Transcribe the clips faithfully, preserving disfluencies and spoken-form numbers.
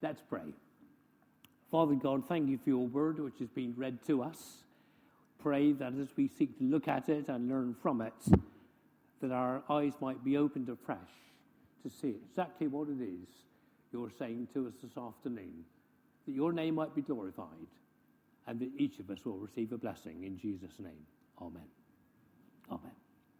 Let's pray. Father God, thank you for your word which has been read to us. Pray that as we seek to look at it and learn from it, that our eyes might be opened afresh to see exactly what it is you're saying to us this afternoon, that your name might be glorified, and that each of us will receive a blessing in Jesus' name. Amen. Amen.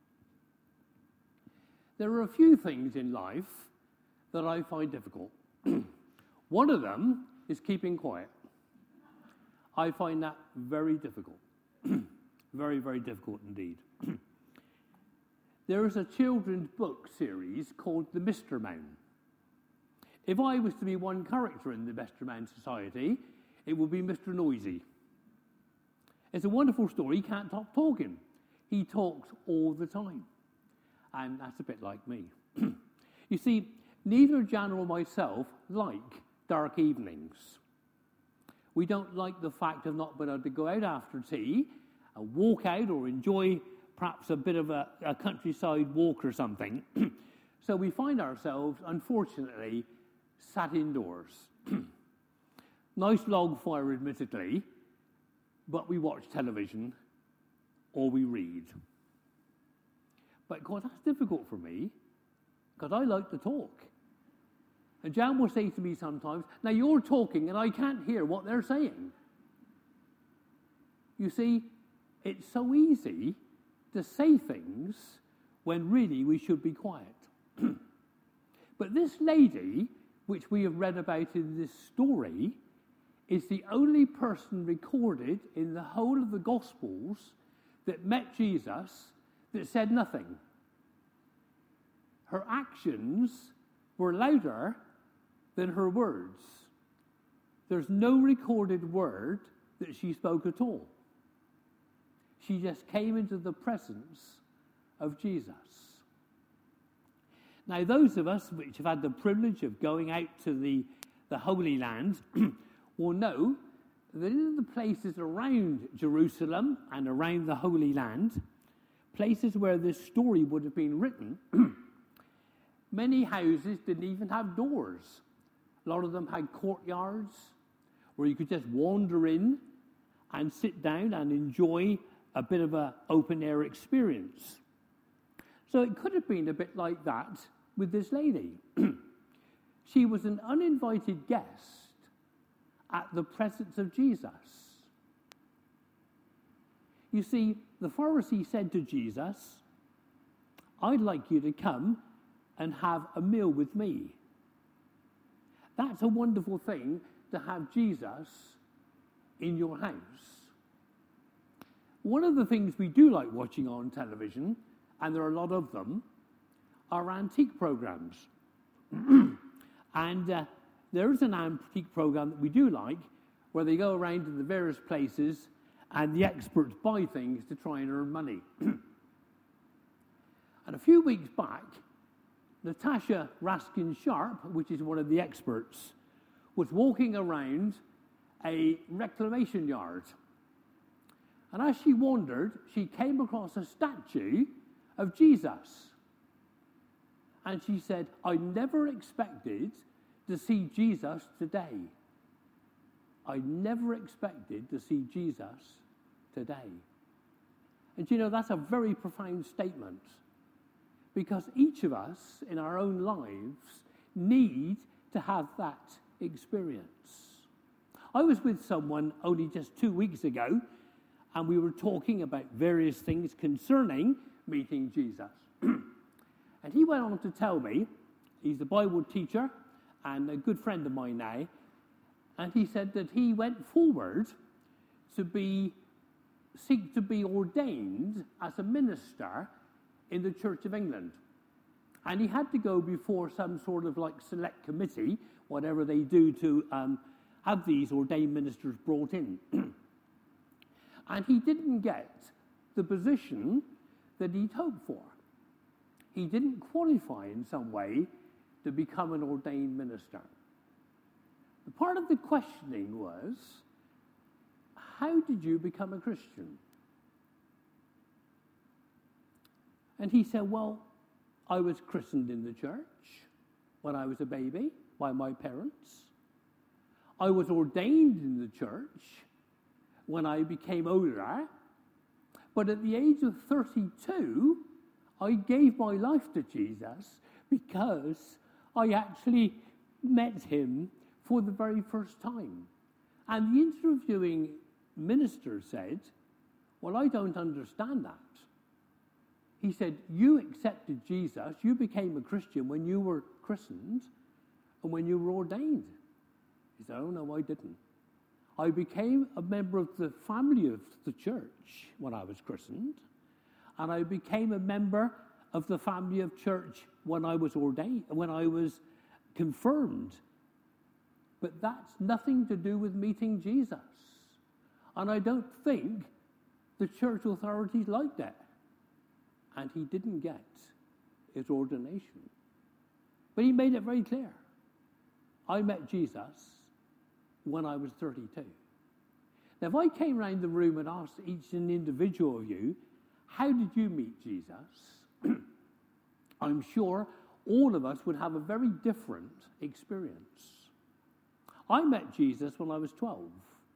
There are a few things in life that I find difficult. One of them is keeping quiet. I find that very difficult. Very, very difficult indeed. There is a children's book series called The Mister Man. If I was to be one character in the Mister Man Society, it would be Mister Noisy. It's a wonderful story. He can't stop talking. He talks all the time. And that's a bit like me. You see, neither Jan or myself like dark evenings. We don't like the fact of not being able to go out after tea and walk out or enjoy perhaps a bit of a, a countryside walk or something. So we find ourselves, unfortunately, sat indoors. Nice log fire, admittedly, but we watch television or we read. But, of course, that's difficult for me because I like to talk. And Jan will say to me sometimes, now you're talking and I can't hear what they're saying. You see, it's so easy to say things when really we should be quiet. But this lady, which we have read about in this story, is the only person recorded in the whole of the Gospels that met Jesus that said nothing. Her actions were louder than her words. There's no recorded word that she spoke at all. She just came into the presence of Jesus. Now, those of us which have had the privilege of going out to the, the Holy Land will know that in the places around Jerusalem and around the Holy Land, places where this story would have been written, many houses didn't even have doors. A lot of them had courtyards where you could just wander in and sit down and enjoy a bit of an open-air experience. So it could have been a bit like that with this lady. She was an uninvited guest at the presence of Jesus. You see, the Pharisee said to Jesus, I'd like you to come and have a meal with me. That's a wonderful thing to have Jesus in your house. One of the things we do like watching on television, and there are a lot of them, are antique programs. And uh, there is an antique program that we do like, where they go around to the various places and the experts buy things to try and earn money. And a few weeks back, Natasha Raskin-Sharp, which is one of the experts, was walking around a reclamation yard. And as she wandered, she came across a statue of Jesus. And she said, I never expected to see Jesus today. I never expected to see Jesus today. And you know, that's a very profound statement. Because each of us in our own lives need to have that experience. I was with someone only just two weeks ago, and we were talking about various things concerning meeting Jesus. And he went on to tell me, he's a Bible teacher and a good friend of mine now, and he said that he went forward to be, seek to be ordained as a minister in the Church of England. And he had to go before some sort of like select committee, whatever they do to um, have these ordained ministers brought in. And he didn't get the position that he'd hoped for. He didn't qualify in some way to become an ordained minister. The part of the questioning was, how did you become a Christian? And he said, well, I was christened in the church when I was a baby by my parents. I was ordained in the church when I became older, but at the age of thirty-two, I gave my life to Jesus because I actually met him for the very first time. And the interviewing minister said, well, I don't understand that. He said, you accepted Jesus, you became a Christian when you were christened and when you were ordained. He said, oh, no, I didn't. I became a member of the family of the church when I was christened, and I became a member of the family of church when I was ordained, when I was confirmed. But that's nothing to do with meeting Jesus. And I don't think the church authorities liked that. And he didn't get his ordination. But he made it very clear. I met Jesus when I was thirty-two. Now, if I came around the room and asked each and individual of you, how did you meet Jesus? I'm sure all of us would have a very different experience. I met Jesus when I was twelve,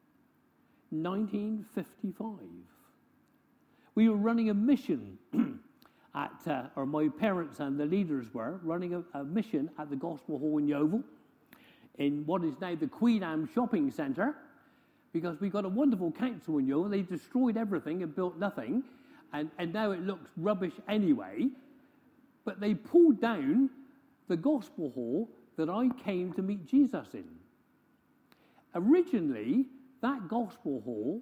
nineteen fifty-five. We were running a mission at, uh, or my parents and the leaders were running a, a mission at the Gospel Hall in Yeovil, in what is now the Queen Anne Shopping Centre, because we got a wonderful council in Yeovil. They destroyed everything and built nothing, and, and now it looks rubbish anyway. But they pulled down the Gospel Hall that I came to meet Jesus in. Originally, that Gospel Hall,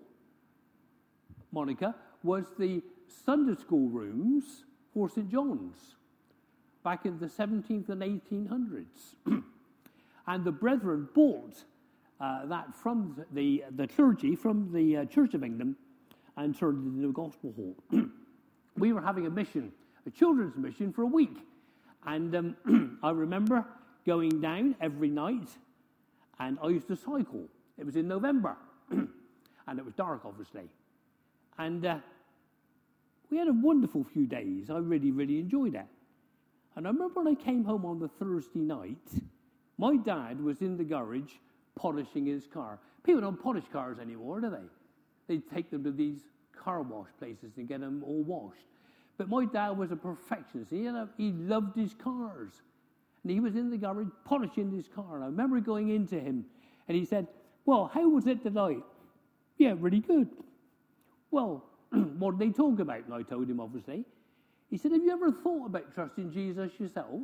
Monica, was the Sunday school rooms for Saint John's back in the seventeenth and eighteen hundreds. And the brethren bought uh, that from the, the clergy, from the uh, Church of England, and turned it into a Gospel Hall. We were having a mission, a children's mission for a week. And um, I remember going down every night, and I used to cycle. It was in November, and it was dark, obviously. And uh, we had a wonderful few days. I really, really enjoyed it. And I remember when I came home on the Thursday night, my dad was in the garage polishing his car. People don't polish cars anymore, do they? They take them to these car wash places and get them all washed. But my dad was a perfectionist. He, had a, he loved his cars. And he was in the garage polishing his car. And I remember going into him, and he said, well, how was it tonight? Yeah, really good. Well, what did they talk about? And I told him, obviously. He said, have you ever thought about trusting Jesus yourself?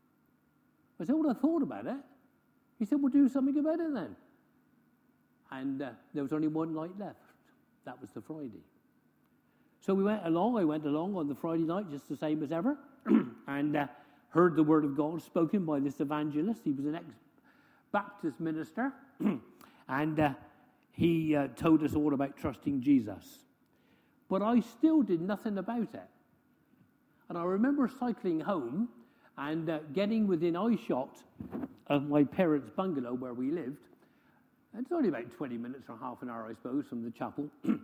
I said, well, I thought about it. He said, well, do something about it then. And uh, there was only one night left. That was the Friday. So we went along. I went along on the Friday night, just the same as ever, and uh, heard the word of God spoken by this evangelist. He was an ex-Baptist minister, and uh, he uh, told us all about trusting Jesus. But I still did nothing about it. And I remember cycling home and uh, getting within eyeshot of my parents' bungalow where we lived. It's only about twenty minutes or half an hour, I suppose, from the chapel.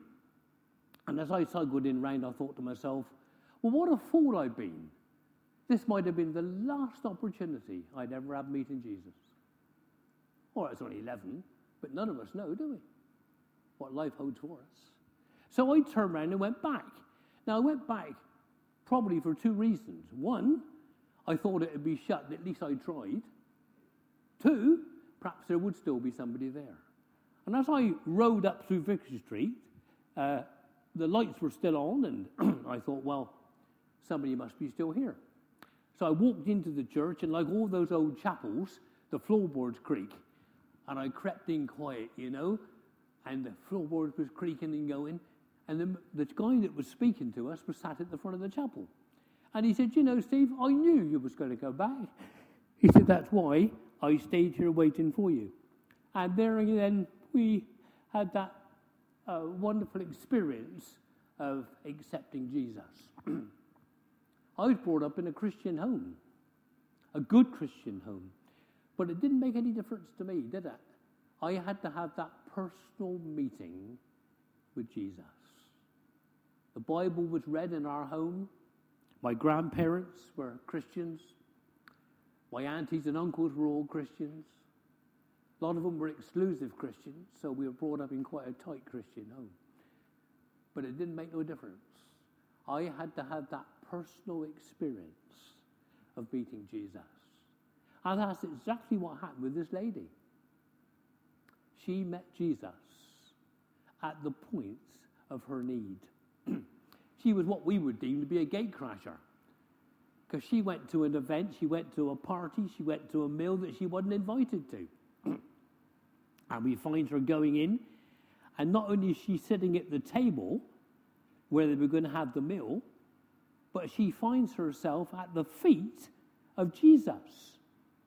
And as I cycled in round, I thought to myself, well, what a fool I've been. This might have been the last opportunity I'd ever have meeting Jesus. Well, I was only eleven, but none of us know, do we, what life holds for us. So I turned around and went back. Now, I went back probably for two reasons. One, I thought it would be shut, and at least I tried. Two, perhaps there would still be somebody there. And as I rode up through Vicar Street, uh, the lights were still on, and I thought, well, somebody must be still here. So I walked into the church, and like all those old chapels, the floorboards creak. And I crept in quiet, you know, and the floorboards was creaking and going. And the, the guy that was speaking to us was sat at the front of the chapel. And he said, you know, Steve, I knew you was going to go back. He said, that's why I stayed here waiting for you. And there again, we had that uh, wonderful experience of accepting Jesus. I was brought up in a Christian home, a good Christian home. But it didn't make any difference to me, did it? I had to have that personal meeting with Jesus. The Bible was read in our home. My grandparents were Christians. My aunties and uncles were all Christians. A lot of them were exclusive Christians, so we were brought up in quite a tight Christian home. But it didn't make no difference. I had to have that personal experience of meeting Jesus. And that's exactly what happened with this lady. She met Jesus at the point of her need. She was what we would deem to be a gatecrasher. Because she went to an event, she went to a party, she went to a meal that she wasn't invited to. And we find her going in, and not only is she sitting at the table where they were going to have the meal, but she finds herself at the feet of Jesus.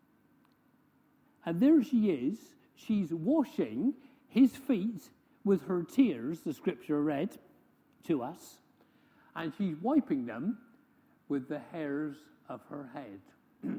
And there she is, she's washing his feet with her tears, the scripture read to us, and she's wiping them with the hairs of her head.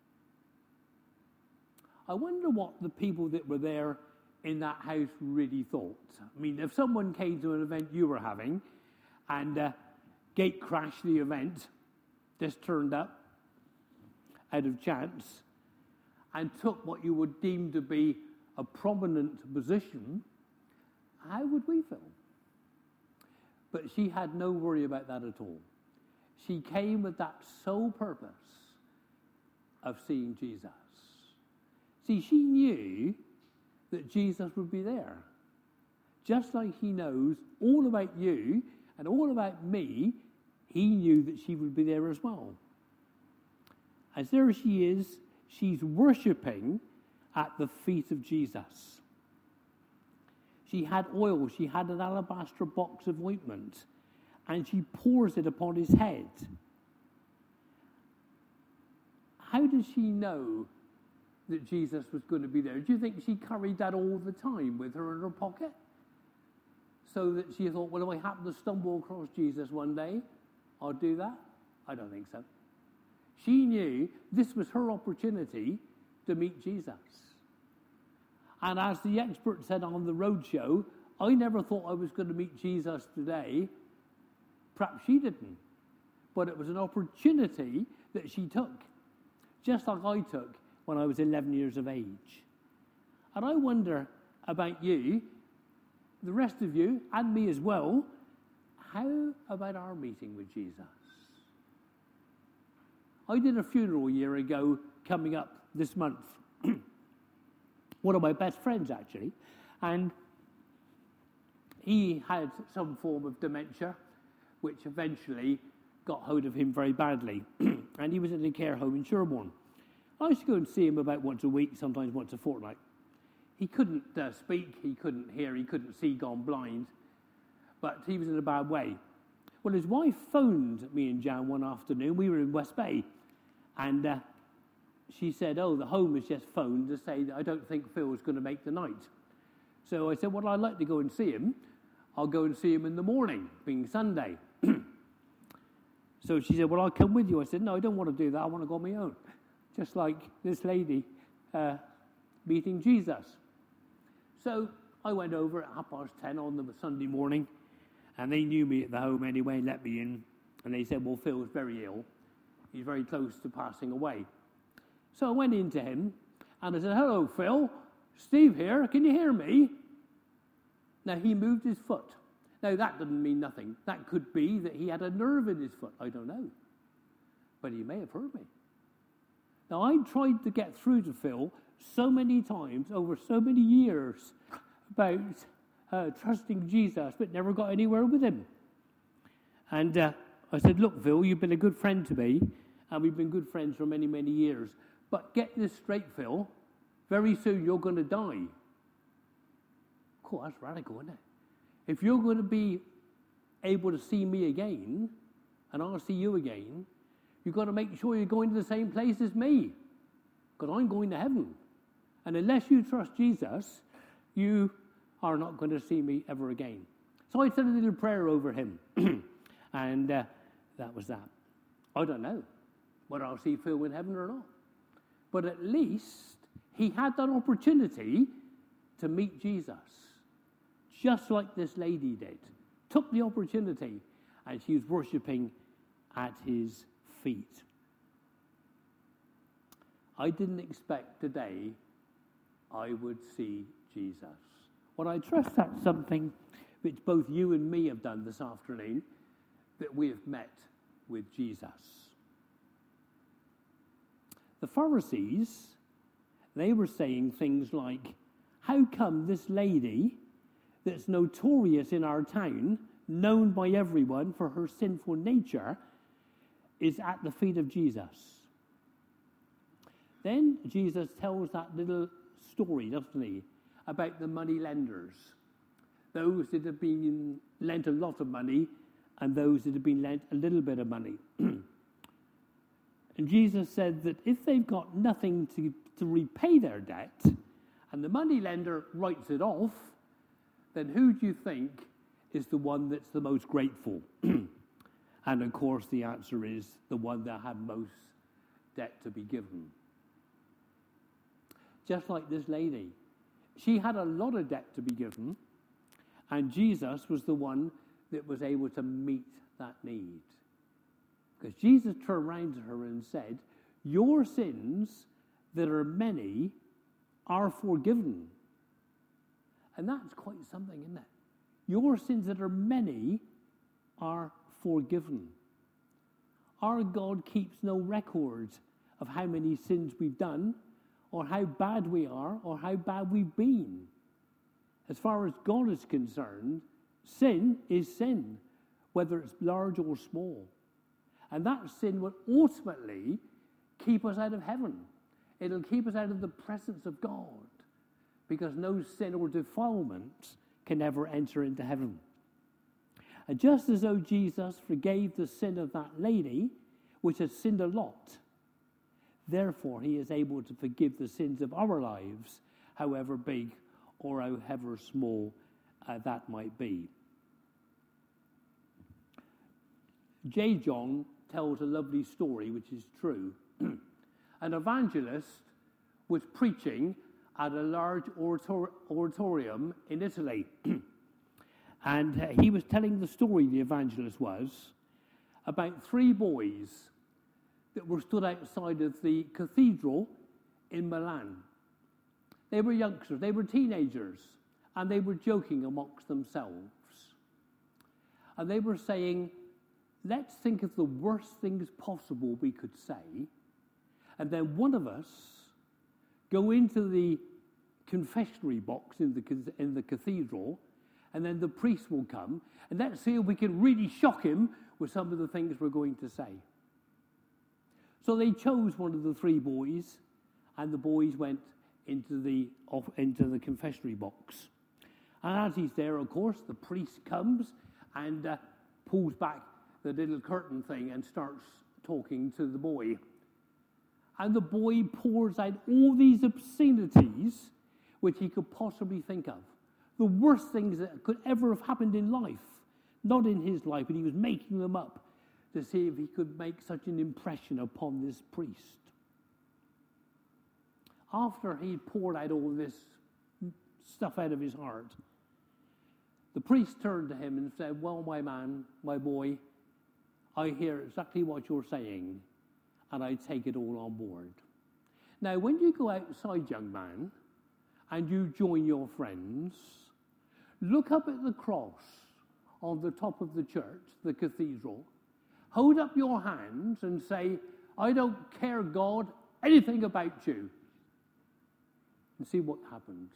I wonder what the people that were there in that house really thought. I mean, if someone came to an event you were having and uh, gate crashed the event, just turned up out of chance, and took what you would deem to be a prominent position, how would we feel? But she had no worry about that at all. She came with that sole purpose of seeing Jesus. See, she knew that Jesus would be there. Just like he knows all about you and all about me, he knew that she would be there as well. As there she is, she's worshipping at the feet of Jesus. She had oil, she had an alabaster box of ointment, and she pours it upon his head. How does she know that Jesus was going to be there? Do you think she carried that all the time with her in her pocket? So that she thought, well, if I happen to stumble across Jesus one day, I'll do that? I don't think so. She knew this was her opportunity to meet Jesus. And as the expert said on the roadshow, I never thought I was going to meet Jesus today. Perhaps she didn't. But it was an opportunity that she took, just like I took when I was eleven years of age. And I wonder about you, the rest of you, and me as well, how about our meeting with Jesus? I did a funeral a year ago, coming up this month. One of my best friends, actually. And he had some form of dementia, which eventually got hold of him very badly. And he was in a care home in Sherborne. I used to go and see him about once a week, sometimes once a fortnight. He couldn't uh, speak, he couldn't hear, he couldn't see, gone blind. But he was in a bad way. Well, his wife phoned me and Jan one afternoon. We were in West Bay. And uh, she said, oh, the home has just phoned to say that I don't think Phil's going to make the night. So I said, well, I'd like to go and see him. I'll go and see him in the morning, being Sunday. So she said, well, I'll come with you. I said, no, I don't want to do that. I want to go on my own. Just like this lady uh, meeting Jesus. So I went over at half past ten on the Sunday morning, and they knew me at the home anyway, let me in. And they said, well, Phil's very ill. He's very close to passing away. So I went into him, and I said, hello, Phil. Steve here. Can you hear me? Now, he moved his foot. Now, that didn't mean nothing. That could be that he had a nerve in his foot. I don't know. But he may have heard me. Now, I tried to get through to Phil so many times over so many years about uh, trusting Jesus, but never got anywhere with him. And uh, I said, look, Phil, you've been a good friend to me, and we've been good friends for many, many years. But get this straight, Phil. Very soon you're going to die. Cool, that's radical, isn't it? If you're going to be able to see me again, and I'll see you again, you've got to make sure you're going to the same place as me, because I'm going to heaven. And unless you trust Jesus, you are not going to see me ever again. So I said a little prayer over him, and uh, that was that. I don't know whether I'll see Phil in heaven or not. But at least he had that opportunity to meet Jesus, just like this lady did. Took the opportunity, and she was worshipping at his feet. I didn't expect today I would see Jesus. Well, I trust that's something which both you and me have done this afternoon, that we have met with Jesus. The Pharisees, they were saying things like, how come this lady that's notorious in our town, known by everyone for her sinful nature, is at the feet of Jesus? Then Jesus tells that little story, doesn't he, about the money lenders, those that have been lent a lot of money and those that have been lent a little bit of money. And Jesus said that if they've got nothing to, to repay their debt and the money lender writes it off, then who do you think is the one that's the most grateful? And of course the answer is the one that had most debt to be given. Just like this lady. She had a lot of debt to be given, and Jesus was the one that was able to meet that need. Because Jesus turned around to her and said, your sins that are many are forgiven. And that's quite something, isn't it? Your sins that are many are forgiven. Our God keeps no record of how many sins we've done, or how bad we are, or how bad we've been. As far as God is concerned, sin is sin, whether it's large or small. And that sin will ultimately keep us out of heaven. It'll keep us out of the presence of God, because no sin or defilement can ever enter into heaven. And just as though Jesus forgave the sin of that lady, which has sinned a lot, therefore he is able to forgive the sins of our lives, however big or however small uh, that might be. J. John tells a lovely story, which is true. An evangelist was preaching at a large orator- oratorium in Italy. And uh, he was telling the story, the evangelist was, about three boys that were stood outside of the cathedral in Milan. They were youngsters, they were teenagers, and they were joking amongst themselves. And they were saying, let's think of the worst things possible we could say, and then one of us go into the confessionary box in the, in the cathedral, and then the priest will come, and let's see if we can really shock him with some of the things we're going to say. So they chose one of the three boys, and the boys went into the off, into the confessionary box. And as he's there, of course, the priest comes and uh, pulls back the little curtain thing and starts talking to the boy. And the boy pours out all these obscenities which he could possibly think of. The worst things that could ever have happened in life. Not in his life, but he was making them up to see if he could make such an impression upon this priest. After he poured out all this stuff out of his heart, the priest turned to him and said, well, my man, my boy, I hear exactly what you're saying, and I take it all on board. Now, when you go outside, young man, and you join your friends, look up at the cross on the top of the church, the cathedral, hold up your hands and say, I don't care, God, anything about you. And see what happens.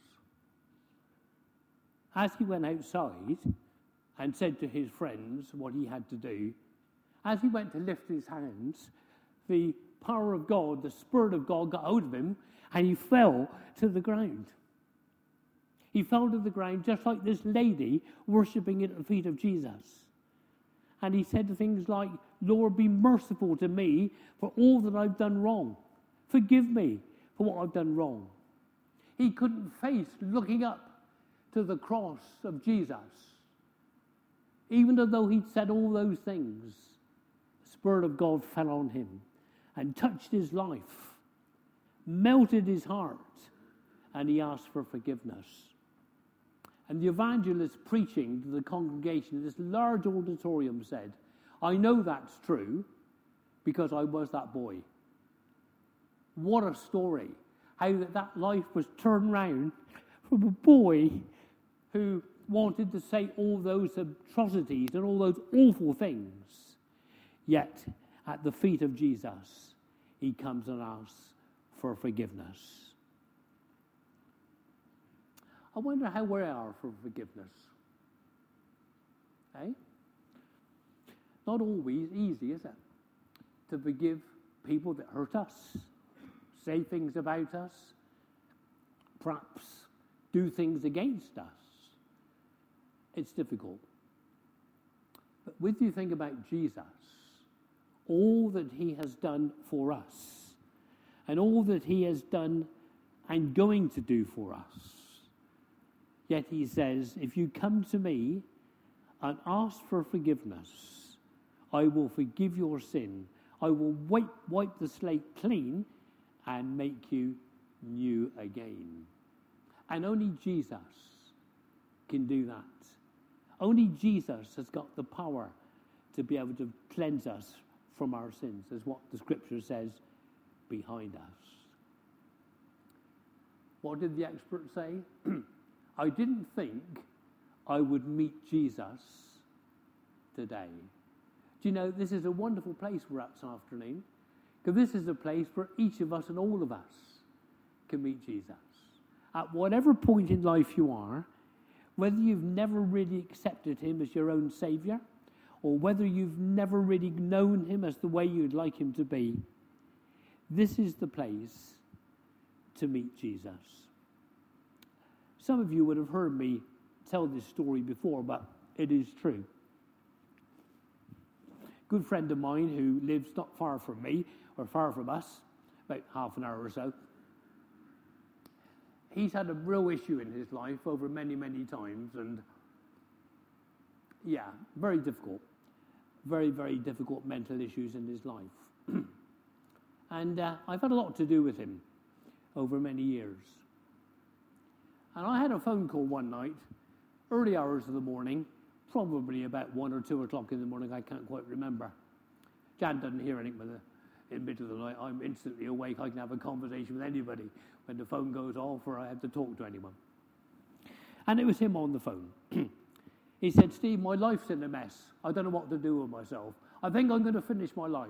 As he went outside and said to his friends what he had to do, as he went to lift his hands, the power of God, the Spirit of God got hold of him, and he fell to the ground. He fell to the ground just like this lady worshipping at the feet of Jesus. And he said things like, Lord, be merciful to me for all that I've done wrong. Forgive me for what I've done wrong. He couldn't face looking up to the cross of Jesus. Even though he'd said all those things, the Spirit of God fell on him and touched his life, melted his heart, and he asked for forgiveness. And the evangelist preaching to the congregation in this large auditorium said, I know that's true because I was that boy. What a story. how that, that life was turned round from a boy who wanted to say all those atrocities and all those awful things. Yet, at the feet of Jesus, he comes and asks for forgiveness. I wonder how we are for forgiveness. Eh? Not always easy, is it? To forgive people that hurt us, say things about us, perhaps do things against us. It's difficult. But when you think about Jesus, all that he has done for us, and all that he has done and going to do for us, yet he says, if you come to me and ask for forgiveness, I will forgive your sin. I will wipe, wipe the slate clean and make you new again. And only Jesus can do that. Only Jesus has got the power to be able to cleanse us from our sins, as what the scripture says behind us. What did the expert say? I didn't think I would meet Jesus today. Do you know, this is a wonderful place we're at this afternoon, because this is a place where each of us and all of us can meet Jesus. At whatever point in life you are, whether you've never really accepted him as your own Saviour, or whether you've never really known him as the way you'd like him to be, this is the place to meet Jesus. Some of you would have heard me tell this story before, but it is true. A good friend of mine who lives not far from me, or far from us, about half an hour or so, he's had a real issue in his life over many, many times, and yeah, very difficult. Very, very difficult mental issues in his life. And uh, I've had a lot to do with him over many years. And I had a phone call one night, early hours of the morning, probably about one or two o'clock in the morning, I can't quite remember. Jan doesn't hear anything with the, in the middle of the night. I'm instantly awake. I can have a conversation with anybody when the phone goes off or I have to talk to anyone. And it was him on the phone. He said, Steve, my life's in a mess. I don't know what to do with myself. I think I'm going to finish my life.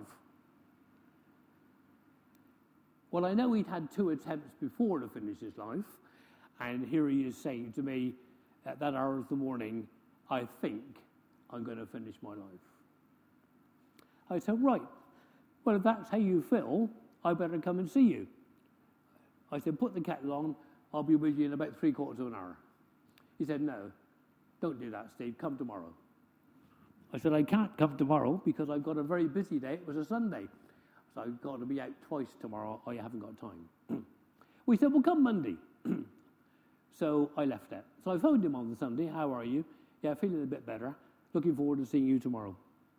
Well, I know he'd had two attempts before to finish his life, and here he is saying to me at that hour of the morning, I think I'm going to finish my life. I said, right, well, if that's how you feel, I better come and see you. I said, put the kettle on, I'll be with you in about three quarters of an hour. He said, no. Don't do that, Steve. Come tomorrow. I said, I can't come tomorrow because I've got a very busy day. It was a Sunday. So I've got to be out twice tomorrow. I haven't got time. We said, well, come Monday. So I left it. So I phoned him on the Sunday. How are you? Yeah, feeling a bit better. Looking forward to seeing you tomorrow.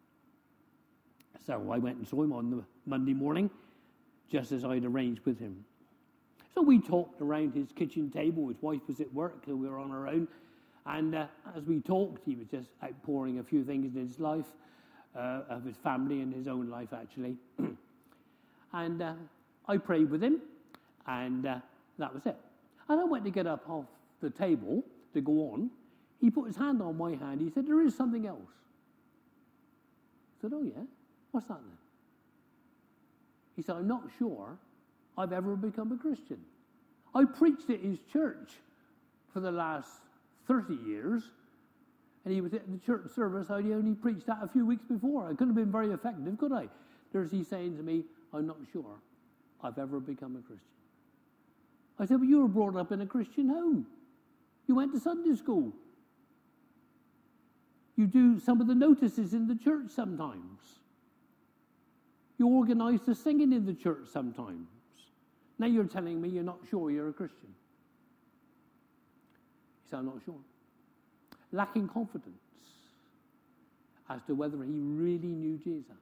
So I went and saw him on the Monday morning, just as I'd arranged with him. So we talked around his kitchen table. His wife was at work, so we were on our own. And uh, as we talked, he was just outpouring a few things in his life, uh, of his family and his own life, actually. and uh, I prayed with him, and uh, that was it. And I went to get up off the table to go on. He put his hand on my hand. He said, there is something else. I said, oh, yeah? What's that then? He said, I'm not sure I've ever become a Christian. I preached at his church for the last thirty years, and he was at the church service. I only preached that a few weeks before. I couldn't have been very effective, could I? There's he saying to me, I'm not sure I've ever become a Christian. I said, well, you were brought up in a Christian home. You went to Sunday school. You do some of the notices in the church sometimes. You organise the singing in the church sometimes. Now you're telling me you're not sure you're a Christian. He said, I'm not sure. Lacking confidence as to whether he really knew Jesus.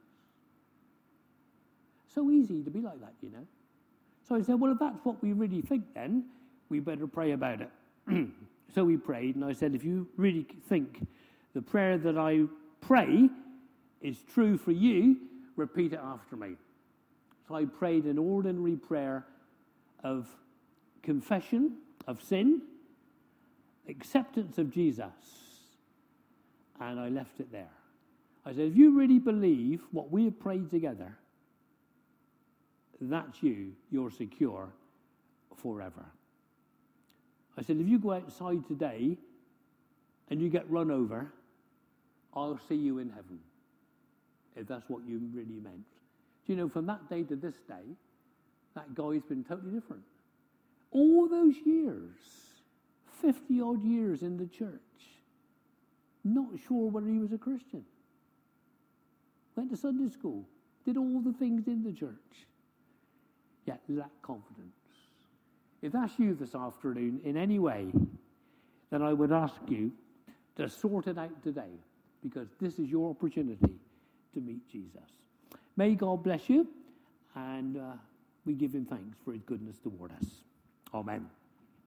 So easy to be like that, you know. So I said, well, if that's what we really think, then we better pray about it. So we prayed, and I said, if you really think the prayer that I pray is true for you, repeat it after me. So I prayed an ordinary prayer of confession of sin, acceptance of Jesus, and I left it there. I said, if you really believe what we have prayed together, that's you, you're secure forever. I said, if you go outside today and you get run over, I'll see you in heaven, if that's what you really meant. Do you know, from that day to this day, that guy's been totally different. All those years, fifty-odd years in the church, not sure whether he was a Christian. Went to Sunday school, did all the things in the church, yet lacked confidence. If that's you this afternoon in any way, then I would ask you to sort it out today, because this is your opportunity to meet Jesus. May God bless you, and uh, we give him thanks for his goodness toward us. Amen.